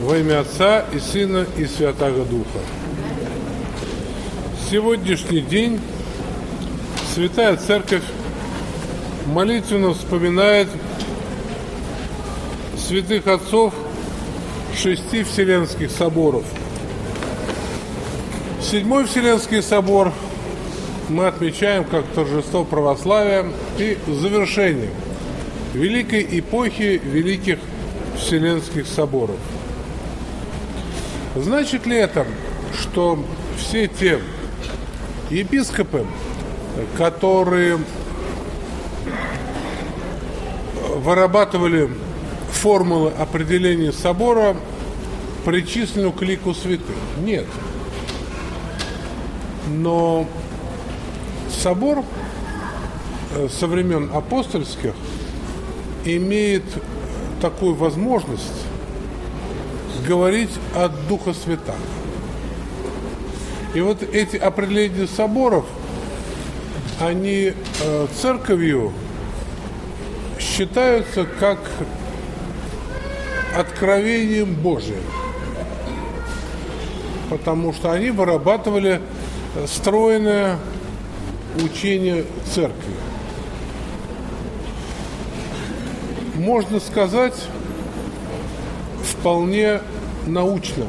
Во имя Отца и Сына и Святаго Духа. Сегодняшний день Святая Церковь молитвенно вспоминает святых отцов 6 Вселенских соборов. Седьмой Вселенский собор мы отмечаем как торжество православия и завершение великой эпохи великих Вселенских соборов. Значит ли это, что все те епископы, которые вырабатывали формулы определения собора, причислены к лику святых? Нет. Но собор со времен апостольских имеет такую возможность говорить от Духа Святаго. И вот эти определения соборов, они церковью считаются как откровением Божиим, потому что они вырабатывали стройное учение церкви. Можно сказать, вполне научно,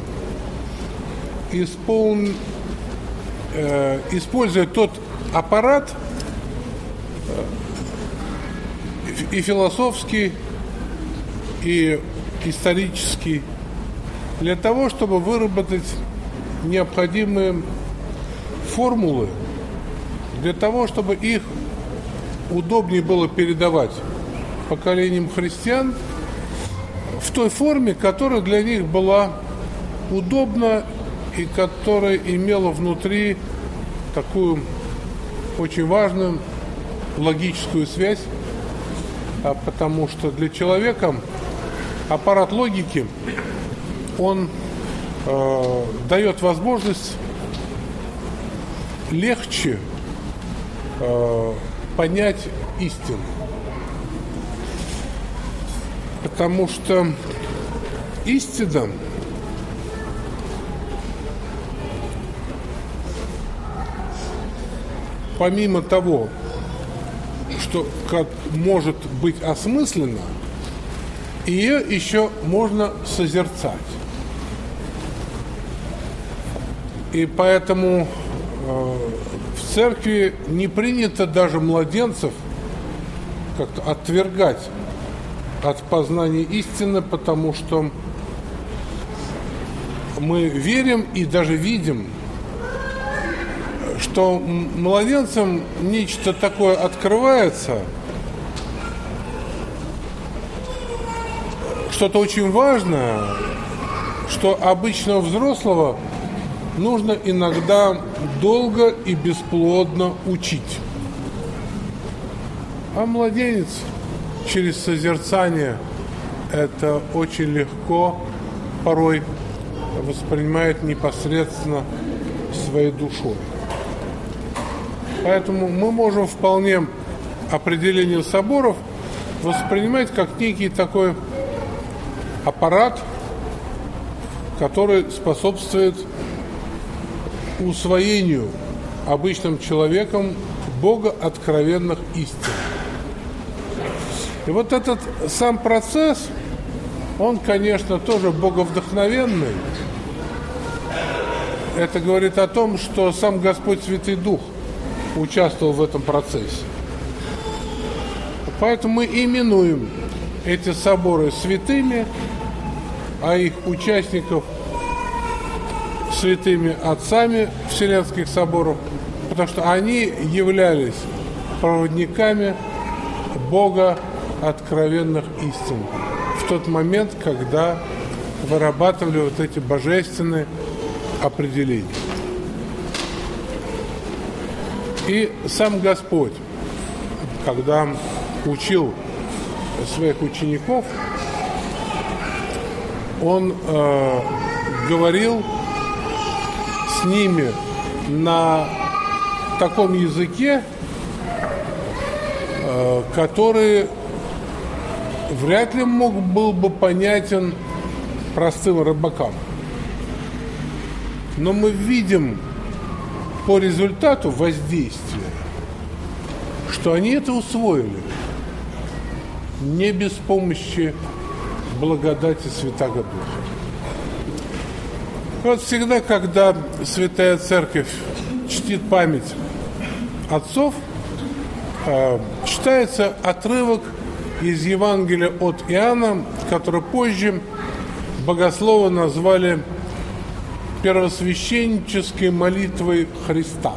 используя тот аппарат и философский, и исторический, для того, чтобы выработать необходимые формулы, для того, чтобы их удобнее было передавать поколениям христиан в той форме, которая для них была удобна и которая имела внутри такую очень важную логическую связь, потому что для человека аппарат логики, он дает возможность легче понять истину. Потому что истина помимо того, что как может быть осмысленно, ее еще можно созерцать. И поэтому в церкви не принято даже младенцев как-то отвергать от познания истины, потому что мы верим и даже видим, что младенцам нечто такое открывается, что-то очень важное, что обычного взрослого нужно иногда долго и бесплодно учить. А младенец через созерцание это очень легко порой воспринимает непосредственно своей душой. Поэтому мы можем вполне определение соборов воспринимать как некий такой аппарат, который способствует усвоению обычным человеком Бога откровенных истин. И вот этот сам процесс, он, конечно, тоже боговдохновенный. Это говорит о том, что сам Господь Святый Дух участвовал в этом процессе. Поэтому мы именуем эти соборы святыми, а их участников святыми отцами Вселенских соборов, потому что они являлись проводниками Бога откровенных истин в тот момент, когда вырабатывали вот эти божественные определения. И сам Господь, когда учил своих учеников, Он говорил с ними на таком языке, который вряд ли был бы понятен простым рыбакам. Но мы видим по результату воздействия, что они это усвоили не без помощи благодати Святаго Духа. Вот всегда, когда Святая Церковь чтит память отцов, читается отрывок из Евангелия от Иоанна, который позже богословы назвали первосвященнической молитвой Христа.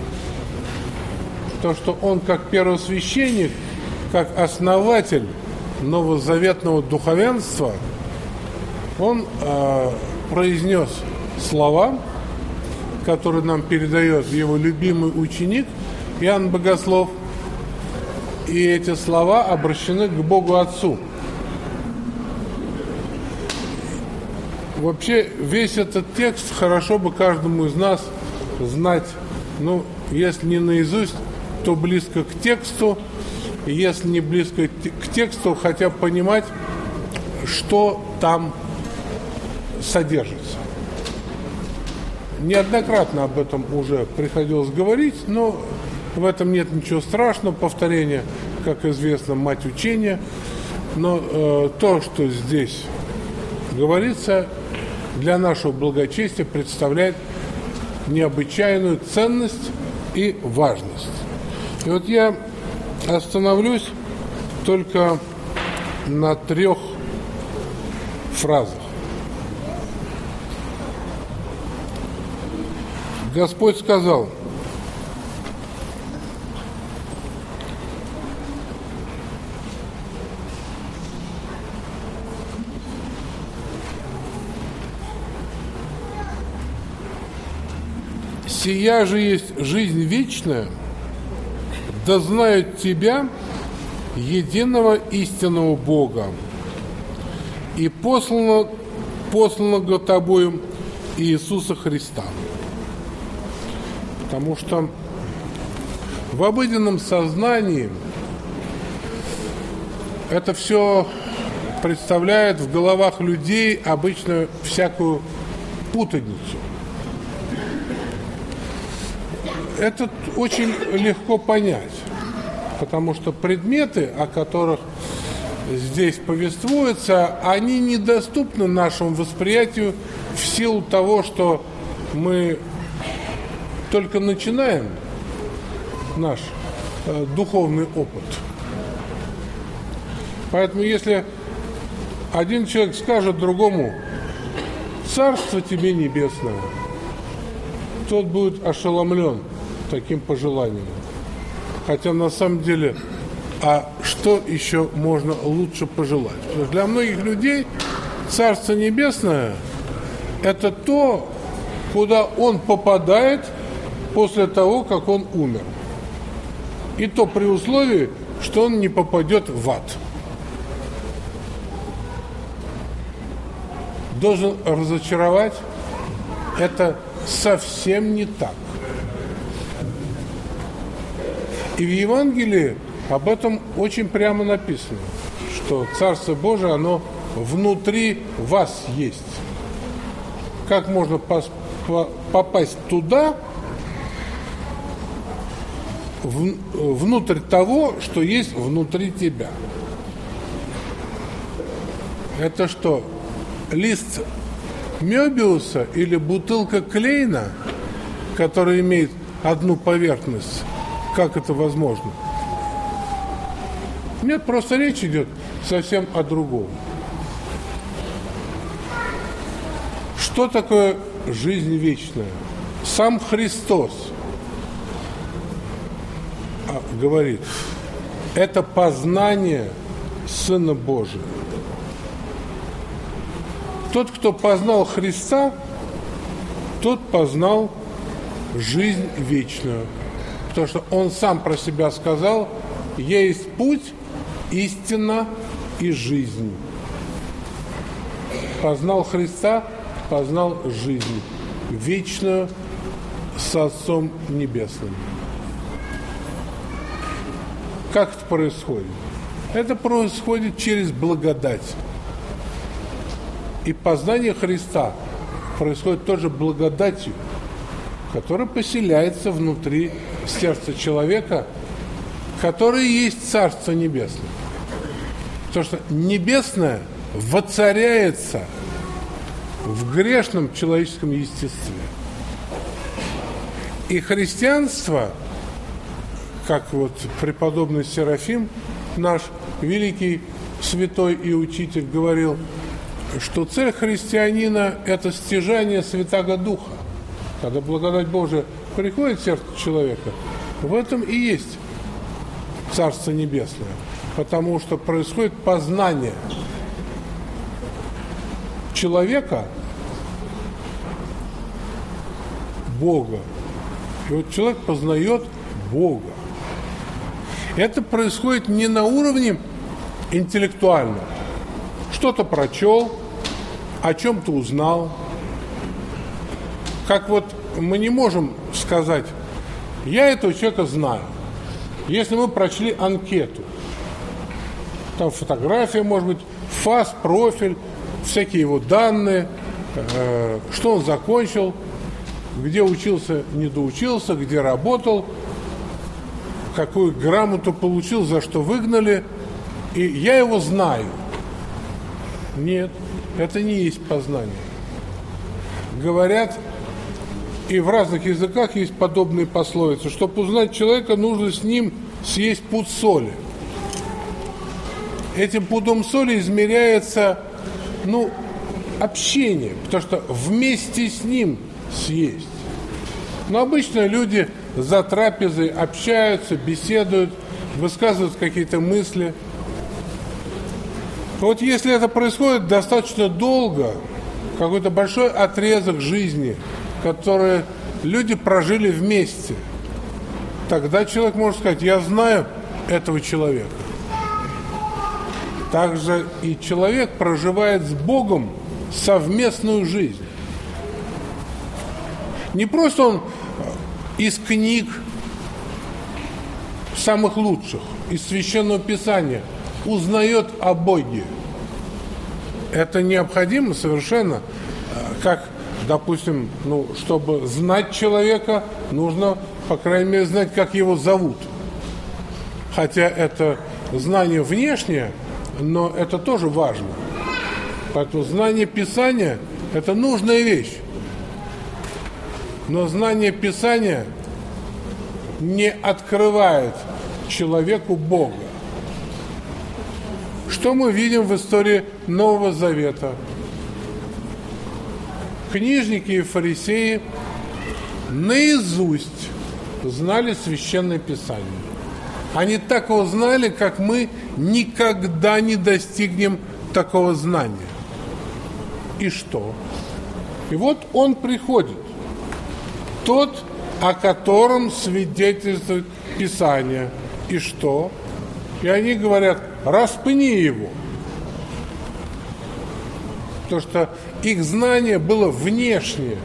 То, что он как первосвященник, как основатель новозаветного духовенства, он произнес слова, которые нам передает его любимый ученик Иоанн Богослов, и эти слова обращены к Богу Отцу. Вообще, весь этот текст хорошо бы каждому из нас знать, ну, если не наизусть, то близко к тексту, если не близко к тексту, хотя бы понимать, что там содержится. Неоднократно об этом уже приходилось говорить, но в этом нет ничего страшного. Повторение, как известно, мать учения. Но то, что здесь говорится, для нашего благочестия представляет необычайную ценность и важность. И вот я остановлюсь только на 3 фразах. Господь сказал: «Сия же есть жизнь вечная, да знают Тебя, единого истинного Бога, и посланного Тобою Иисуса Христа». Потому что в обыденном сознании это все представляет в головах людей обычно всякую путаницу. Это очень легко понять, потому что предметы, о которых здесь повествуется, они недоступны нашему восприятию в силу того, что мы только начинаем наш духовный опыт. Поэтому если один человек скажет другому: «Царство тебе небесное», тот будет ошеломлен таким пожеланием. Хотя на самом деле, а что еще можно лучше пожелать? Потому что для многих людей Царство Небесное – это то, куда он попадает после того, как он умер. И то при условии, что он не попадет в ад. Должен разочаровать, это совсем не так. И в Евангелии об этом очень прямо написано, что Царство Божие, оно внутри вас есть. Как можно попасть туда, внутрь того, что есть внутри тебя? Это что, лист Мёбиуса или бутылка Клейна, которая имеет одну поверхность? Как это возможно? Нет, просто речь идет совсем о другом. Что такое жизнь вечная? Сам Христос говорит, это познание Сына Божия. Тот, кто познал Христа, тот познал жизнь вечную. Потому что Он сам про себя сказал: «Я есть путь, истина и жизнь». Познал Христа, познал жизнь вечную с Отцом Небесным. Как это происходит? Это происходит через благодать. И познание Христа происходит тоже благодатью, которая поселяется внутри сердца человека, который и есть Царство Небесное. Потому что небесное воцаряется в грешном человеческом естестве. И христианство, как вот преподобный Серафим, наш великий святой и учитель, говорил, что цель христианина – это стяжание Святаго Духа. Когда благодать Божия приходит в сердце человека, в этом и есть Царство Небесное, потому что происходит познание человека Бога. И вот человек познает Бога. Это происходит не на уровне интеллектуальном. Что-то прочел, о чем-то узнал. Как вот мы не можем сказать, я этого человека знаю. Если мы прочли анкету, там фотография, может быть, ФАС, профиль, всякие его данные, что он закончил, где учился, не доучился, где работал, какую грамоту получил, за что выгнали, и я его знаю. Нет, это не есть познание. Говорят, и в разных языках есть подобные пословицы, чтобы узнать человека, нужно с ним съесть пуд соли. Этим пудом соли измеряется, общение, потому что вместе с ним съесть. Но обычно люди за трапезой общаются, беседуют, высказывают какие-то мысли. Вот если это происходит достаточно долго, какой-то большой отрезок жизни, который люди прожили вместе, тогда человек может сказать, я знаю этого человека. Также и человек проживает с Богом совместную жизнь. Не просто он из книг самых лучших, из Священного Писания узнает о Боге. Это необходимо совершенно, как, допустим, чтобы знать человека, нужно, по крайней мере, знать, как его зовут. Хотя это знание внешнее, но это тоже важно. Поэтому знание Писания – это нужная вещь. Но знание Писания не открывает человеку Бога. Что мы видим в истории Нового Завета? Книжники и фарисеи наизусть знали Священное Писание. Они так его знали, как мы никогда не достигнем такого знания. И что? И вот он приходит, тот, о котором свидетельствует Писание. И что? И они говорят, распни его. Потому что их знание было внешнее.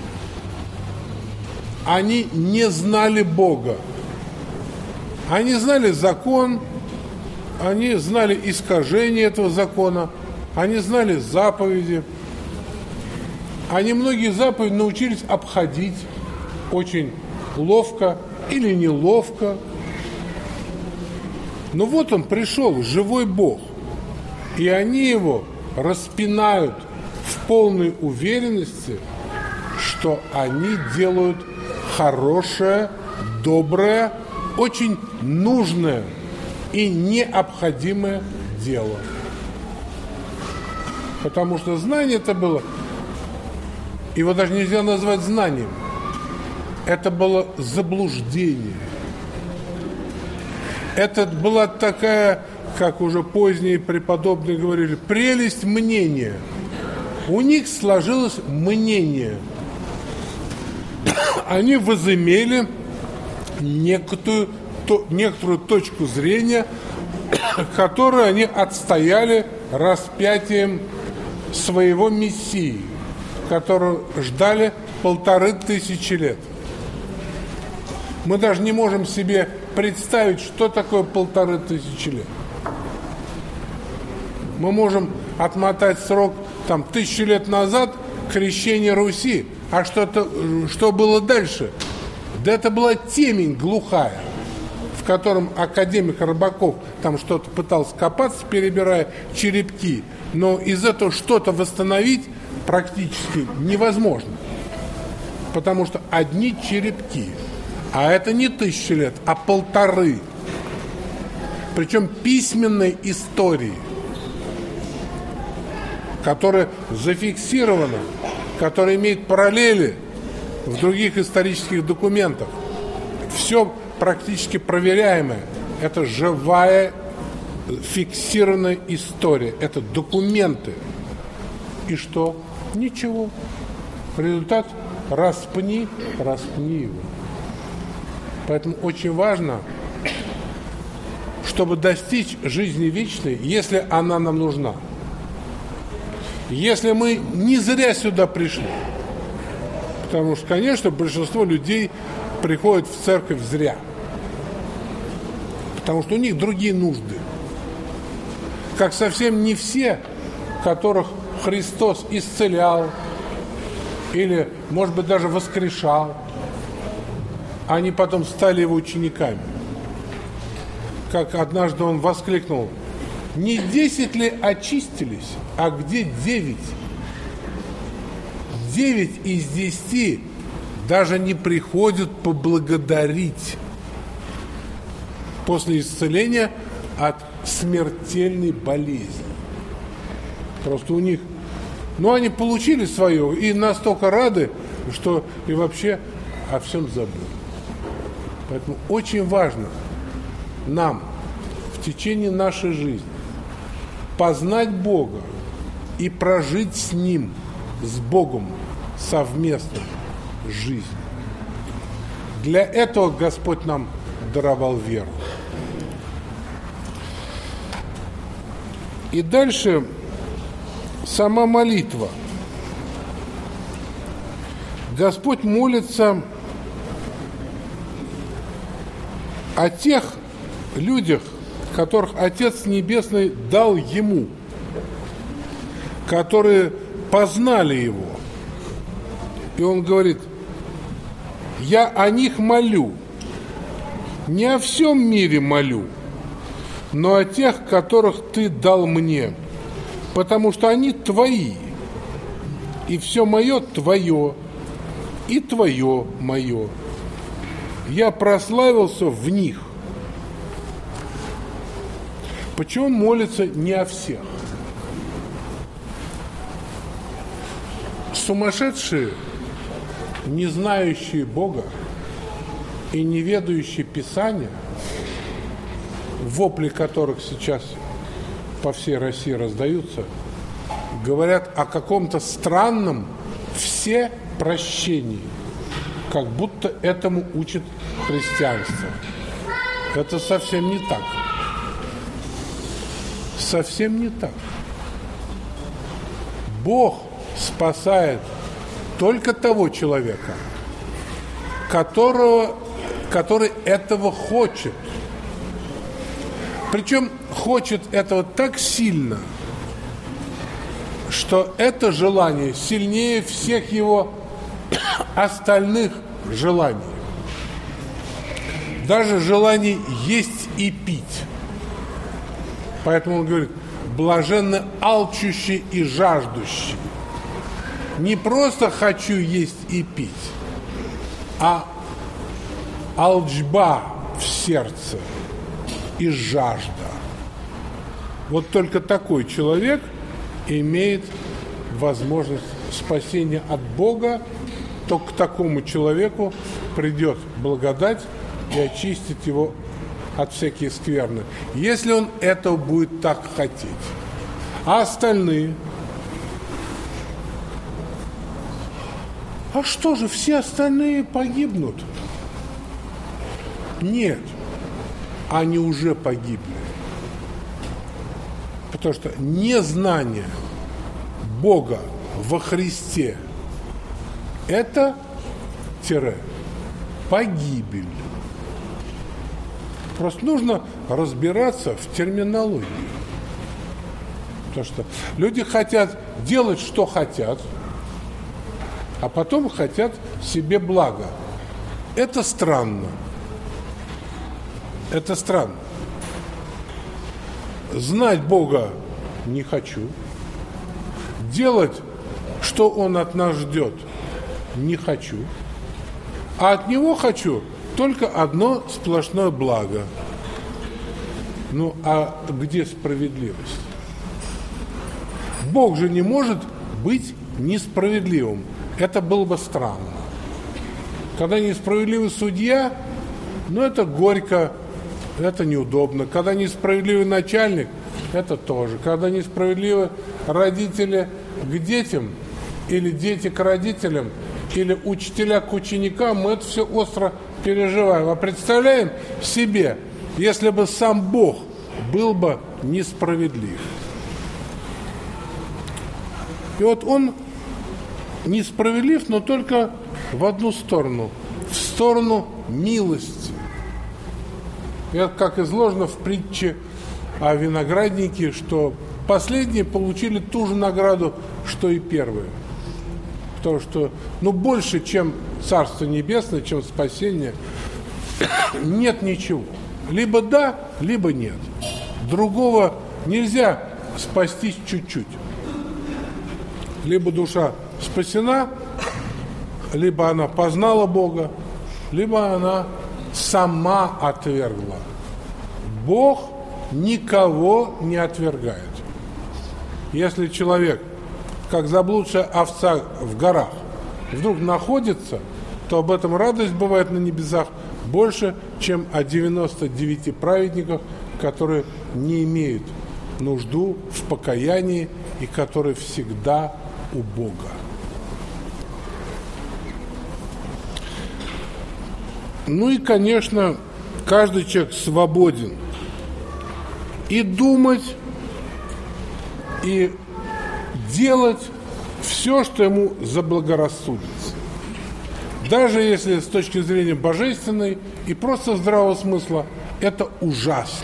Они не знали Бога. Они знали закон, они знали искажение этого закона, они знали заповеди. Они многие заповеди научились обходить очень ловко или неловко. Но вот он пришел, живой Бог, и они его распинают в полной уверенности, что они делают хорошее, доброе, очень нужное и необходимое дело. Потому что знание это было, его даже нельзя назвать знанием, это было заблуждение. Это была такая, как уже поздние преподобные говорили, прелесть мнения. У них сложилось мнение. Они возымели некоторую точку зрения, которую они отстояли распятием своего Мессии, которого ждали 1500 лет. Мы даже не можем себе представить, что такое 1500 лет. Мы можем отмотать срок там 1000 лет назад крещение Руси. А что было дальше? Да это была темень глухая, в котором академик Рыбаков там что-то пытался копаться, перебирая черепки. Но из этого что-то восстановить практически невозможно. Потому что одни черепки. А это не 1000 лет, а 1500. Причем письменной истории, которая зафиксирована, которая имеет параллели в других исторических документах. Все практически проверяемое. Это живая, фиксированная история. Это документы. И что? Ничего. Результат – распни его. Поэтому очень важно, чтобы достичь жизни вечной, если она нам нужна. Если мы не зря сюда пришли. Потому что, конечно, большинство людей приходят в церковь зря. Потому что у них другие нужды. Как совсем не все, которых Христос исцелял или, может быть, даже воскрешал, они потом стали его учениками. Как однажды он воскликнул: не 10 ли очистились, а где 9? 9 из 10 даже не приходят поблагодарить после исцеления от смертельной болезни. Просто у них, они получили свое и настолько рады, что и вообще о всем забыли. Поэтому очень важно нам в течение нашей жизни познать Бога и прожить с Ним, с Богом совместно жизнь. Для этого Господь нам даровал веру. И дальше сама молитва. Господь молится о тех людях, которых Отец Небесный дал Ему, которые познали Его. И Он говорит: я о них молю, не о всем мире молю, но о тех, которых Ты дал мне, потому что они Твои, и все мое Твое, и Твое мое. Я прославился в них. Почему он молится не о всех? Сумасшедшие, не знающие Бога и не ведающие Писания, вопли которых сейчас по всей России раздаются, говорят о каком-то странном всепрощении, как будто этому учит христианство. Это совсем не так. Совсем не так. Бог спасает только того человека, который этого хочет. Причем хочет этого так сильно, что это желание сильнее всех его остальных желаний. Даже желание есть и пить. Поэтому он говорит: блаженны алчущие и жаждущие. Не просто хочу есть и пить, а алчба в сердце и жажда. Вот только такой человек имеет возможность спасения от Бога. Только к такому человеку придет благодать и очистит его от всяких скверны, если он этого будет так хотеть. А остальные? А что же, все остальные погибнут? Нет, они уже погибли. Потому что незнание Бога во Христе – это погибель. Просто нужно разбираться в терминологии. Потому что люди хотят делать, что хотят, а потом хотят себе блага. Это странно. Это странно. Знать Бога не хочу. Делать, что Он от нас ждет, не хочу. А от Него хочу только одно сплошное благо. Ну, а где справедливость? Бог же не может быть несправедливым. Это было бы странно. Когда несправедливый судья, ну, это горько, это неудобно. Когда несправедливый начальник, это тоже. Когда несправедливы родители к детям, или дети к родителям, или учителя к ученикам, мы это все остро переживаем. А представляем себе, если бы сам Бог был бы несправедлив. И вот Он несправедлив, но только в одну сторону, в сторону милости. Это как изложено в притче о винограднике, что последние получили ту же награду, что и первые. Потому что, больше, чем Царство Небесное, чем спасение, нет ничего. Либо да, либо нет. Другого нельзя спастись чуть-чуть. Либо душа спасена, либо она познала Бога, либо она сама отвергла. Бог никого не отвергает. Если человек, как заблудшая овца в горах, вдруг находится, то об этом радость бывает на небесах больше, чем о 99 праведниках, которые не имеют нужду в покаянии и которые всегда у Бога. Ну и, конечно, каждый человек свободен и думать, и делать все, что ему заблагорассудится. Даже если с точки зрения божественной и просто здравого смысла это ужасно.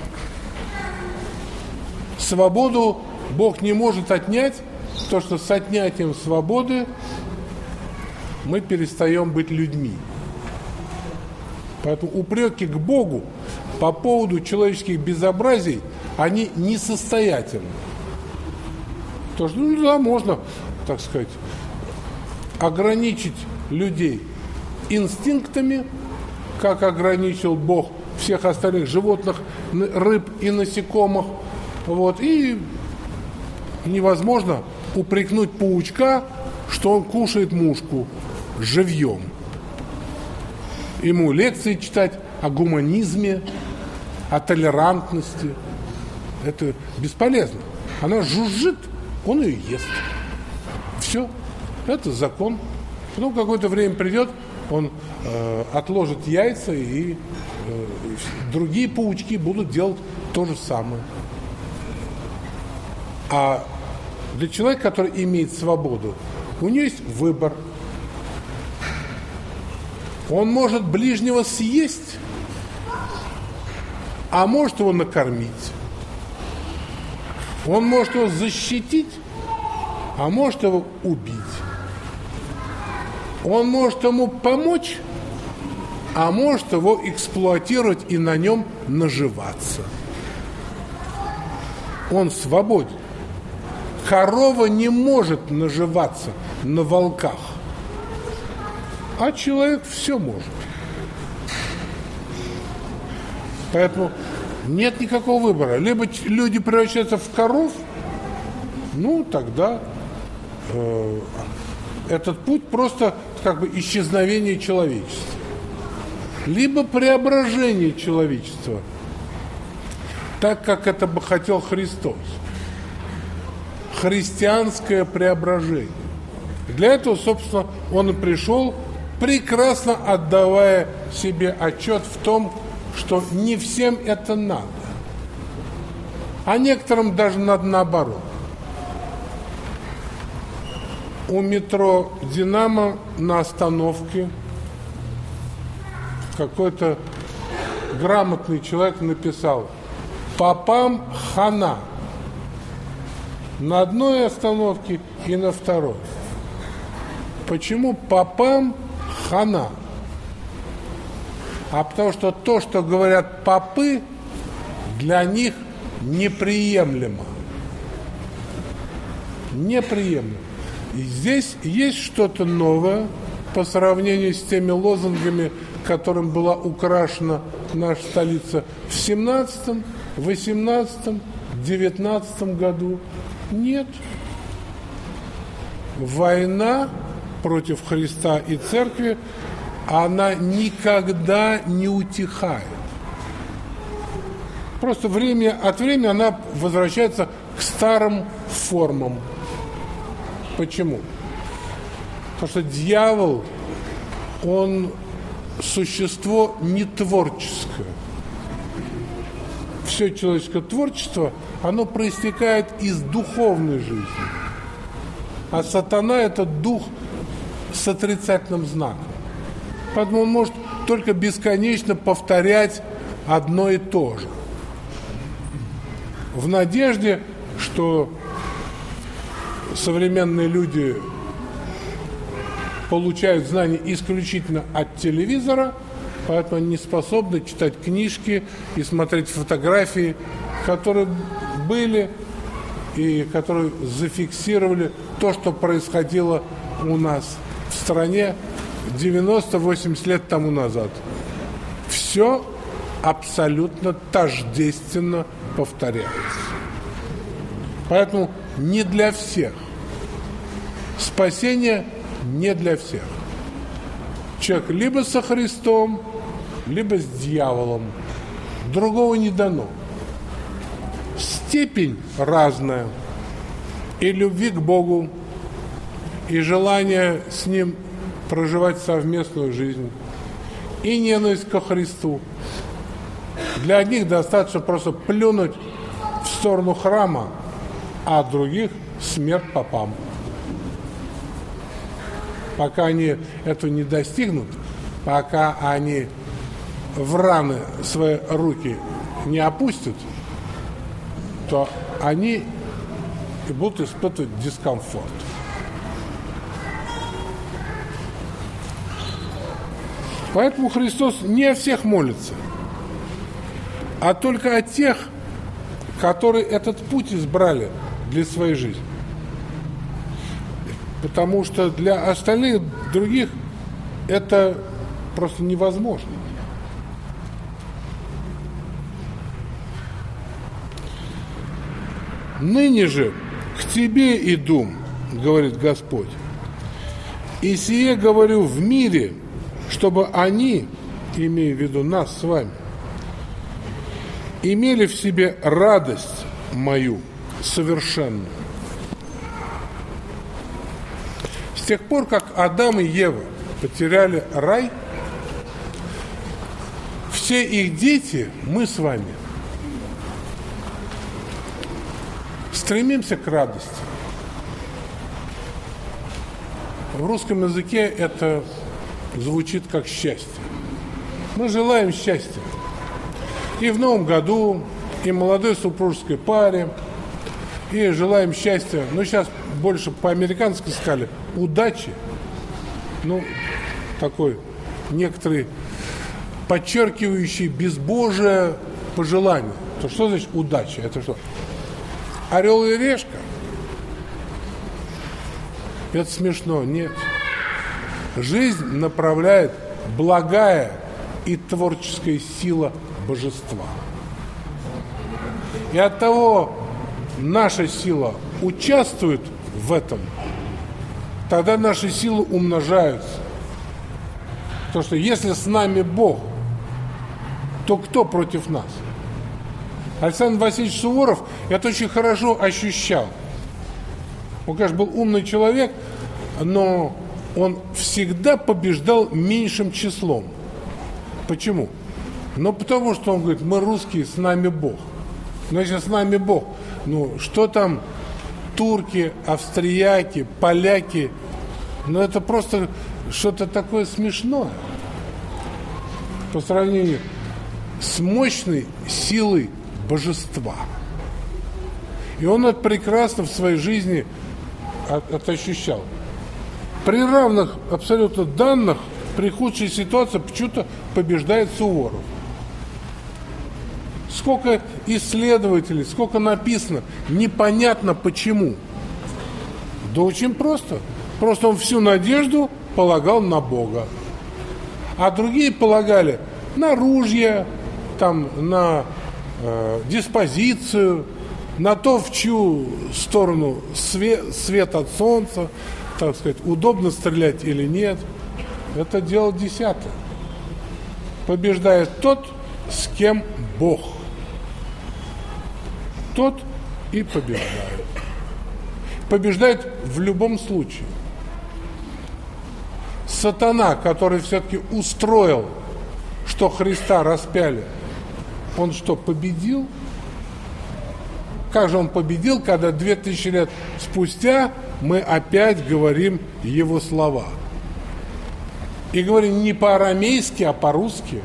Свободу Бог не может отнять, потому что с отнятием свободы мы перестаем быть людьми. Поэтому упреки к Богу по поводу человеческих безобразий, они несостоятельны. Потому что, можно, так сказать, ограничить людей инстинктами, как ограничил Бог всех остальных животных, рыб и насекомых. И невозможно упрекнуть паучка, что он кушает мушку живьем. Ему лекции читать о гуманизме, о толерантности. Это бесполезно. Она жужжит, он ее ест. Все. Это закон. Потом какое-то время придет, он отложит яйца, и другие паучки будут делать то же самое. А для человека, который имеет свободу, у него есть выбор. Он может ближнего съесть, а может его накормить. Он может его защитить, а может его убить. Он может ему помочь, а может его эксплуатировать и на нем наживаться. Он свободен. Корова не может наживаться на волках, а человек все может. Поэтому нет никакого выбора. Либо люди превращаются в коров, тогда этот путь просто как бы исчезновение человечества. Либо преображение человечества, так как это бы хотел Христос. Христианское преображение. Для этого, собственно, Он и пришел, прекрасно отдавая себе отчет в том, что не всем это надо. А некоторым даже надо наоборот. У метро «Динамо» на остановке какой-то грамотный человек написал: «Попам хана». на одной остановке и на второй. Почему попам хана? А потому что то, что говорят попы, для них неприемлемо. Неприемлемо. И здесь есть что-то новое по сравнению с теми лозунгами, которым была украшена наша столица в 17, 18, 19 году. Нет. Война против Христа и Церкви, она никогда не утихает. Просто время от времени она возвращается к старым формам. Почему? Потому что дьявол, он существо не творческое. Все человеческое творчество, оно проистекает из духовной жизни. А сатана – это дух с отрицательным знаком. Поэтому он может только бесконечно повторять одно и то же. В надежде, что современные люди получают знания исключительно от телевизора, поэтому они не способны читать книжки и смотреть фотографии, которые были и которые зафиксировали то, что происходило у нас в стране 90-80 лет тому назад. Все абсолютно тождественно повторяется. Поэтому не для всех. Спасение не для всех. Человек либо со Христом, либо с дьяволом. Другого не дано. Степень разная. И любви к Богу, и желание с Ним проживать совместную жизнь, и ненависть ко Христу. Для одних достаточно просто плюнуть в сторону храма, а других смерть попам. Пока они этого не достигнут, пока они в раны свои руки не опустят, то они и будут испытывать дискомфорт. Поэтому Христос не о всех молится, а только о тех, которые этот путь избрали для своей жизни. Потому что для остальных, других, это просто невозможно. «Ныне же к тебе иду, — говорит Господь, — и сие говорю в мире, чтобы они, имея в виду нас с вами, имели в себе радость мою совершенную». С тех пор, как Адам и Ева потеряли рай, все их дети, мы с вами, стремимся к радости. В русском языке это звучит как счастье. Мы желаем счастья. И в Новом году, и молодой супружеской паре, и желаем счастья. Но сейчас больше по американской скале удачи. Ну, такой некоторый подчеркивающий безбожие пожелание. То что значит удача? Это что? Орел и решка? Это смешно. Нет. Жизнь направляет благая и творческая сила божества. И оттого наша сила участвует в этом, тогда наши силы умножаются. Потому что если с нами Бог, то кто против нас? Александр Васильевич Суворов это очень хорошо ощущал. Он, конечно, был умный человек, но он всегда побеждал меньшим числом. Почему? Ну, потому что он говорит, мы русские, с нами Бог. Но если с нами Бог, ну, что там турки, австрияки, поляки, ну, это просто что-то такое смешное по сравнению с мощной силой божества. И он это прекрасно в своей жизни ощущал. При равных абсолютно данных, при худшей ситуации почему-то побеждает Суворов. Сколько исследователей, сколько написано, непонятно почему. Да очень просто. Просто он всю надежду полагал на Бога. А другие полагали на ружья, там, на диспозицию, на то, в чью сторону свет от солнца, так сказать, удобно стрелять или нет. Это дело десятое. Побеждает тот, с кем Бог. Тот и побеждает. Побеждает в любом случае. Сатана, который все-таки устроил, что Христа распяли, он что, победил? Как же он победил, когда 2000 лет спустя мы опять говорим его слова? И говорим не по-арамейски, а по-русски.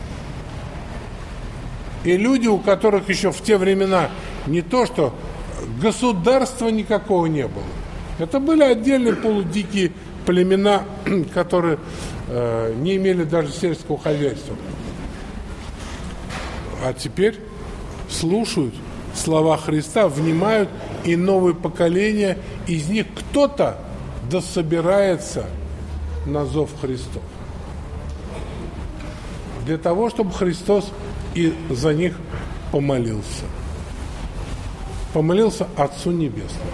И люди, у которых еще в те времена не то, что государства никакого не было. Это были отдельные полудикие племена, которые не имели даже сельского хозяйства. А теперь слушают слова Христа, внимают, и новое поколение, из них кто-то дособирается на зов Христов. Для того, чтобы Христос и за них помолился. Помолился Отцу Небесному.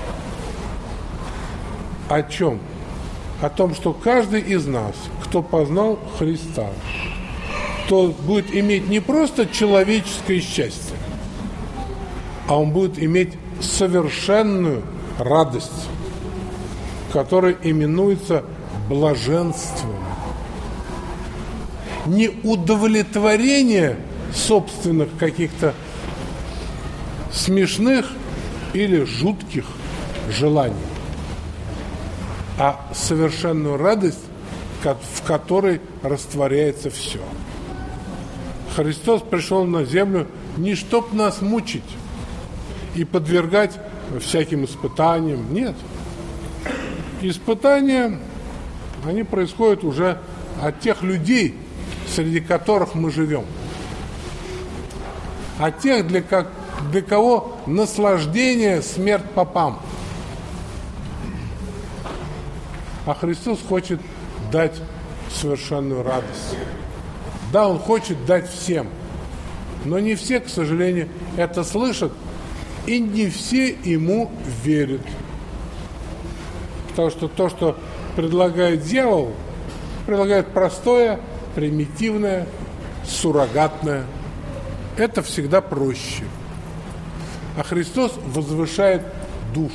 О чем? О том, что каждый из нас, кто познал Христа, то будет иметь не просто человеческое счастье, а он будет иметь совершенную радость, которая именуется блаженством. Не удовлетворение собственных каких-то смешных или жутких желаний, а совершенную радость, в которой растворяется все. Христос пришел на землю не чтоб нас мучить и подвергать всяким испытаниям. Нет. Испытания, они происходят уже от тех людей, среди которых мы живем. От тех, для кого наслаждение смерть попам. А Христос хочет дать совершенную радость. Да, Он хочет дать всем. Но не все, к сожалению, это слышат, и не все Ему верят. Потому что то, что предлагает дьявол, предлагает простое, примитивное, суррогатное. Это всегда проще. А Христос возвышает душу.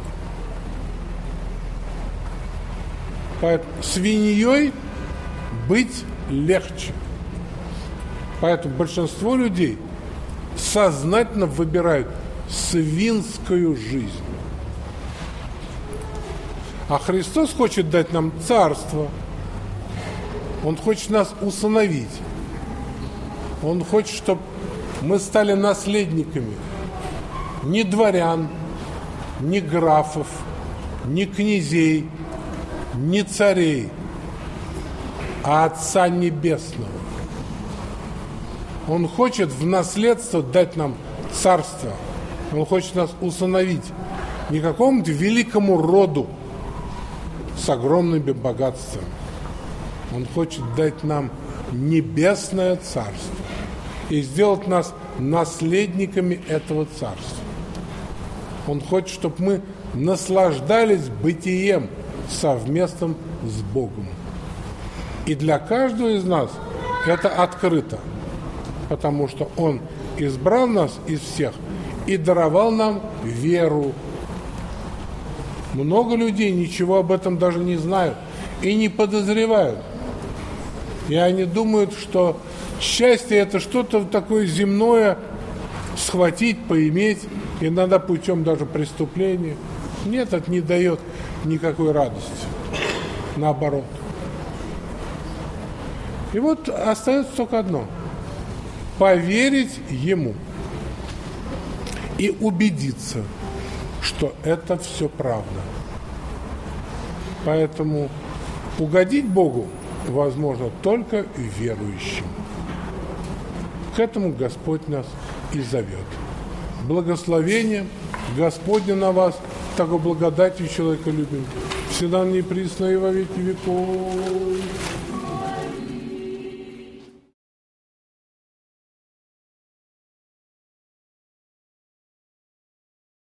Поэтому свиньей быть легче. Поэтому большинство людей сознательно выбирают свинскую жизнь. А Христос хочет дать нам царство. Он хочет нас усыновить. Он хочет, чтобы мы стали наследниками ни дворян, ни графов, ни князей, ни царей, а Отца Небесного. Он хочет в наследство дать нам царство. Он хочет нас усыновить не какому-то великому роду с огромными богатствами. Он хочет дать нам небесное царство и сделать нас наследниками этого царства. Он хочет, чтобы мы наслаждались бытием совместным с Богом. И для каждого из нас это открыто, потому что Он избрал нас из всех и даровал нам веру. Много людей ничего об этом даже не знают и не подозревают. И они думают, что счастье – это что-то такое земное, схватить, поиметь, иногда путем даже преступления. Нет, это не дает никакой радости. Наоборот. И вот остается только одно – поверить Ему и убедиться, что это все правда. Поэтому угодить Богу возможно только верующим. К этому Господь нас и зовет. Благословение Господне на вас, такой благодатью человеколюбием, всегда неприсно и во веки веков.